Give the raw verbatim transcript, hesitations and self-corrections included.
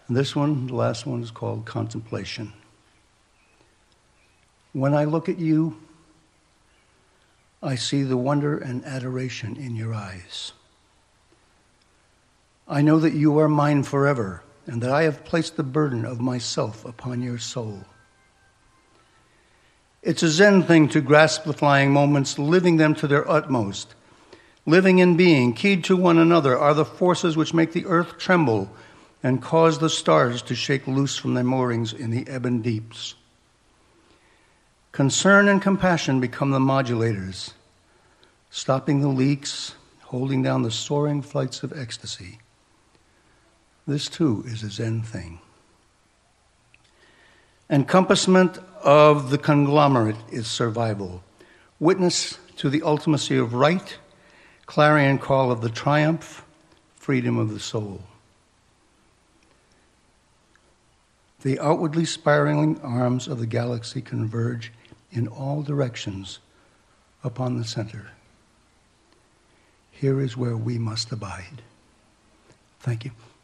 And this one, the last one, is called contemplation. When I look at you, I see the wonder and adoration in your eyes. I know that you are mine forever, and that I have placed the burden of myself upon your soul. It's a Zen thing to grasp the flying moments, living them to their utmost. Living and being, keyed to one another, are the forces which make the earth tremble and cause the stars to shake loose from their moorings in the ebon deeps. Concern and compassion become the modulators, stopping the leaks, holding down the soaring flights of ecstasy. This, too, is a Zen thing. Encompassment of the conglomerate is survival. Witness to the ultimacy of right, clarion call of the triumph, freedom of the soul. The outwardly spiraling arms of the galaxy converge in all directions upon the center. Here is where we must abide. Thank you.